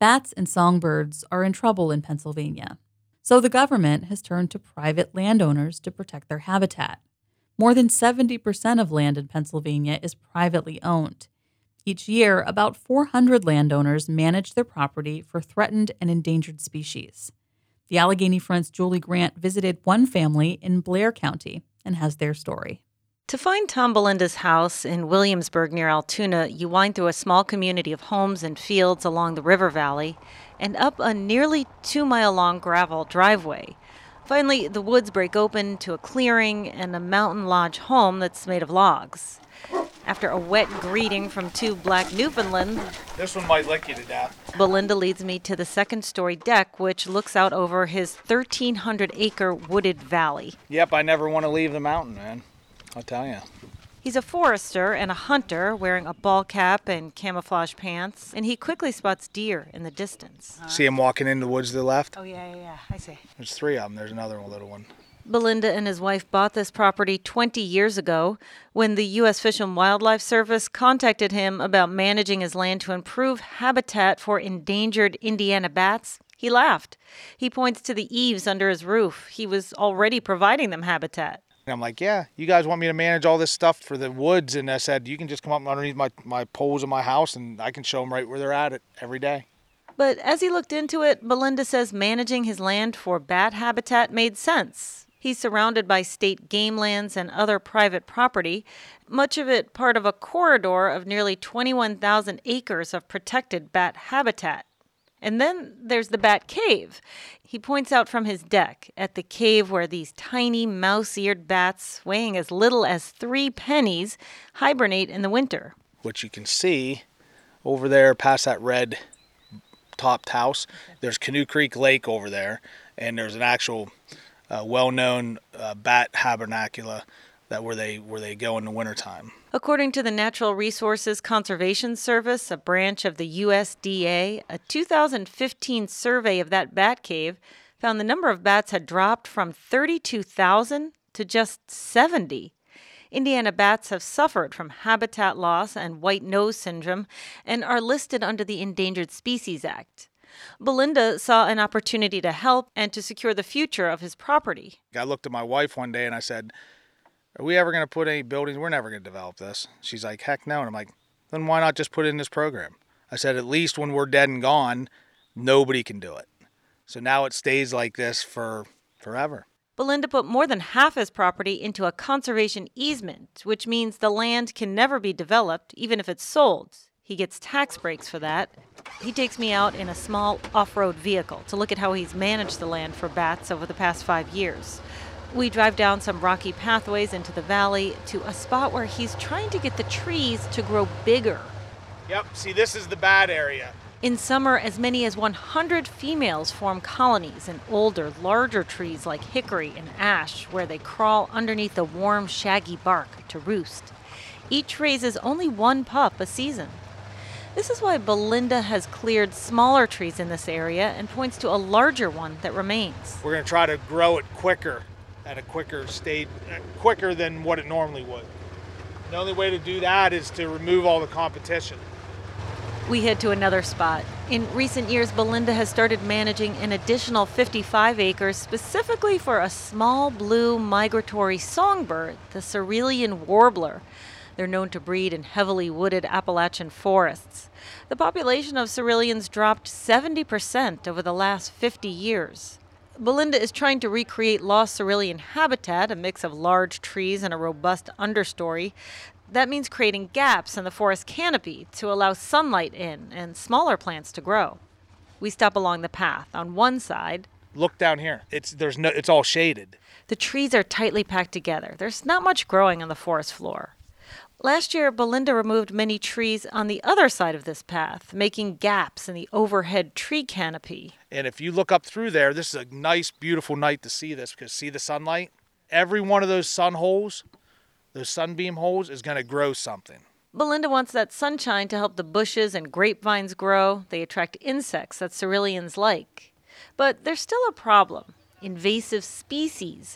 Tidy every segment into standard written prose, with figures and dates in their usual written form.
Bats and songbirds are in trouble in Pennsylvania. So the government has turned to private landowners to protect their habitat. More than 70% of land in Pennsylvania is privately owned. Each year, about 400 landowners manage their property for threatened and endangered species. The Allegheny Front's Julie Grant visited one family in Blair County and has their story. To find Tom Belinda's house in Williamsburg near Altoona, you wind through a small community of homes and fields along the river valley and up a nearly 2-mile-long gravel driveway. Finally, the woods break open to a clearing and a mountain lodge home that's made of logs. After a wet greeting from two black Newfoundlands, this one might lick you to death. Belinda leads me to the second-story deck, which looks out over his 1,300-acre wooded valley. Yep, I never want to leave the mountain, man. I'll tell you. He's a forester and a hunter wearing a ball cap and camouflage pants, and he quickly spots deer in the distance. See him walking in the woods to the left? Oh, yeah, I see. There's 3 of them. There's another little one. Belinda and his wife bought this property 20 years ago when the U.S. Fish and Wildlife Service contacted him about managing his land to improve habitat for endangered Indiana bats. He laughed. He points to the eaves under his roof. He was already providing them habitat. And I'm like, yeah, you guys want me to manage all this stuff for the woods? And I said, you can just come up underneath my poles of my house and I can show them right where they're at it every day. But as he looked into it, Belinda says managing his land for bat habitat made sense. He's surrounded by state game lands and other private property, much of it part of a corridor of nearly 21,000 acres of protected bat habitat. And then there's the bat cave. He points out from his deck at the cave where these tiny mouse-eared bats, weighing as little as 3 pennies, hibernate in the winter. What you can see over there past that red topped house, there's Canoe Creek Lake over there, and there's an actual well-known bat habernacula where they go in the wintertime. According to the Natural Resources Conservation Service, a branch of the USDA, a 2015 survey of that bat cave found the number of bats had dropped from 32,000 to just 70. Indiana bats have suffered from habitat loss and white nose syndrome and are listed under the Endangered Species Act. Belinda saw an opportunity to help and to secure the future of his property. I looked at my wife one day and I said, are we ever going to put any buildings? We're never going to develop this. She's like, heck no. And I'm like, then why not just put it in this program? I said, at least when we're dead and gone, nobody can do it. So now it stays like this for forever. Belinda put more than half his property into a conservation easement, which means the land can never be developed, even if it's sold. He gets tax breaks for that. He takes me out in a small off-road vehicle to look at how he's managed the land for bats over the past 5 years. We drive down some rocky pathways into the valley to a spot where he's trying to get the trees to grow bigger. Yep, see, this is the bad area. In summer, as many as 100 females form colonies in older, larger trees like hickory and ash, where they crawl underneath the warm, shaggy bark to roost. Each raises only 1 pup a season. This is why Belinda has cleared smaller trees in this area and points to a larger one that remains. We're going to try to grow it quicker, at a quicker state, quicker than what it normally would. The only way to do that is to remove all the competition. We head to another spot. In recent years, Belinda has started managing an additional 55 acres specifically for a small blue migratory songbird, the cerulean warbler. They're known to breed in heavily wooded Appalachian forests. The population of ceruleans dropped 70% over the last 50 years. Belinda is trying to recreate lost cerulean habitat, a mix of large trees and a robust understory. That means creating gaps in the forest canopy to allow sunlight in and smaller plants to grow. We stop along the path. On one side, look down here. It's all shaded. The trees are tightly packed together. There's not much growing on the forest floor. Last year, Belinda removed many trees on the other side of this path, making gaps in the overhead tree canopy. And if you look up through there, this is a nice, beautiful night to see this, because see the sunlight? Every one of those sun holes, those sunbeam holes, is going to grow something. Belinda wants that sunshine to help the bushes and grapevines grow. They attract insects that ceruleans like. But there's still a problem: invasive species.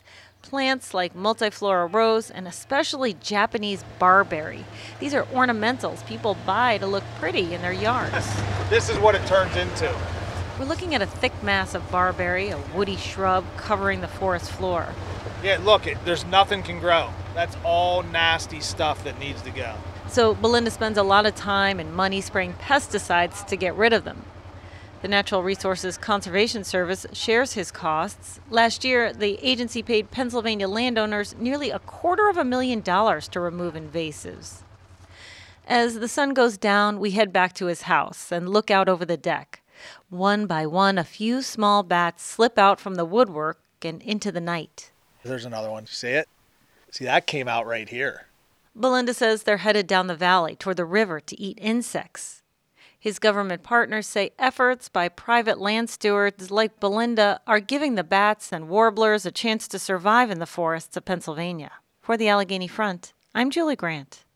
plants like multiflora rose and especially Japanese barberry. These are ornamentals people buy to look pretty in their yards. This is what it turns into. We're looking at a thick mass of barberry, a woody shrub covering the forest floor. Yeah, look, there's nothing can grow. That's all nasty stuff that needs to go. So Belinda spends a lot of time and money spraying pesticides to get rid of them. The Natural Resources Conservation Service shares his costs. Last year, the agency paid Pennsylvania landowners nearly $250,000 to remove invasives. As the sun goes down, we head back to his house and look out over the deck. One by one, a few small bats slip out from the woodwork and into the night. There's another one. See it? See, that came out right here. Belinda says they're headed down the valley toward the river to eat insects. His government partners say efforts by private land stewards like Belinda are giving the bats and warblers a chance to survive in the forests of Pennsylvania. For the Allegheny Front, I'm Julie Grant.